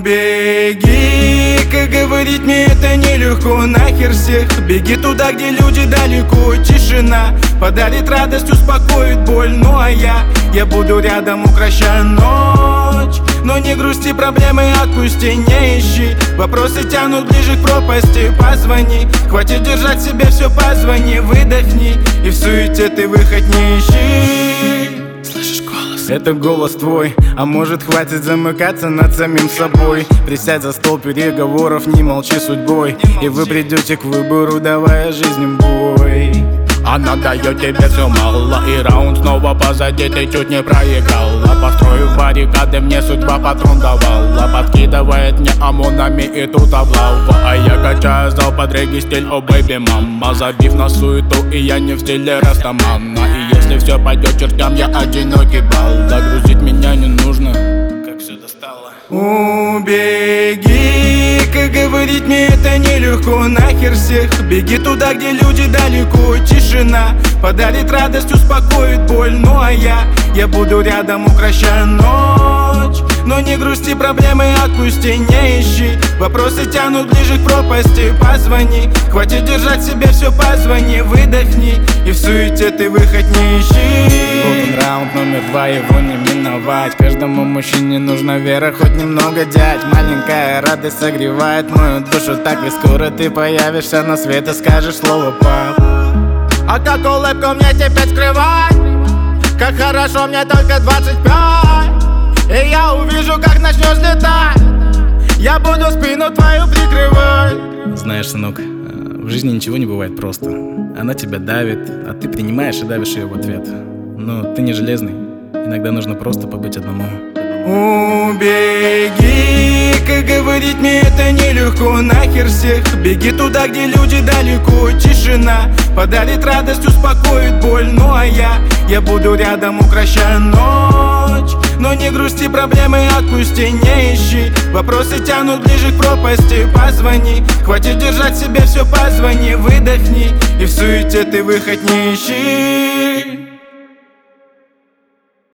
Убеги, как говорить мне это нелегко. Нахер всех, беги туда, где люди далеко. Тишина подарит радость, успокоит боль. Ну а я буду рядом, укращая ночь. Но не грусти, проблемы отпусти, не ищи. Вопросы тянут ближе к пропасти. Позвони, хватит держать себе все, позвони. Выдохни, и в суете ты выход не ищи. Слышишь голос? Это голос твой. А может, хватит замыкаться над самим собой? Присядь за стол переговоров, не молчи судьбой. И вы придете к выбору, давая жизнь бой. Она дает тебе все мало, и раунд снова позади, ты чуть не проиграла. Построив баррикады, мне судьба патрон давала. Подкидывает мне ОМОНами, и тут облава. А я качаю зал под регги-стиль, о бэйби мама. Забив на суету, и я не в стиле растамана. И если все пойдет чертям, я одинокий бал. Загрузить меня не нужно, как все достало. Убеги, как говорить мне это нелегко. Нахер всех, беги туда, где люди далеко. Тишина подарит радость, успокоит боль. Ну а я буду рядом, укращая ночь. Но не грусти, проблемы отпусти, не ищи. Вопросы тянут ближе к пропасти. Позвони, хватит держать себе все, позвони. Выдохни, и в суете ты выход не ищи. Вот он, раунд номер 2, его не миновать. Каждому мужчине нужна вера, хоть немного, дядь. Маленькая радость согревает мою душу так, ведь скоро ты появишься на свет и скажешь слово пап. А как улыбку мне теперь скрывать? Как хорошо мне только 25. И я увижу, как начнешь летать. Я буду спину твою прикрывать. Знаешь, сынок, в жизни ничего не бывает просто. Она тебя давит, а ты принимаешь и давишь ее в ответ. Но ты не железный, иногда нужно просто побыть одному. Убеги, как говорить мне это нелегко. Нахер всех, беги туда, где люди далеко. Тишина подарит радость, успокоит боль. Ну а я буду рядом, укращая ночь. Но не грусти, проблемы отпусти, не ищи. Вопросы тянут ближе к пропасти. Позвони, хватит держать себе все, позвони. Выдохни, и в суете ты выход не ищи.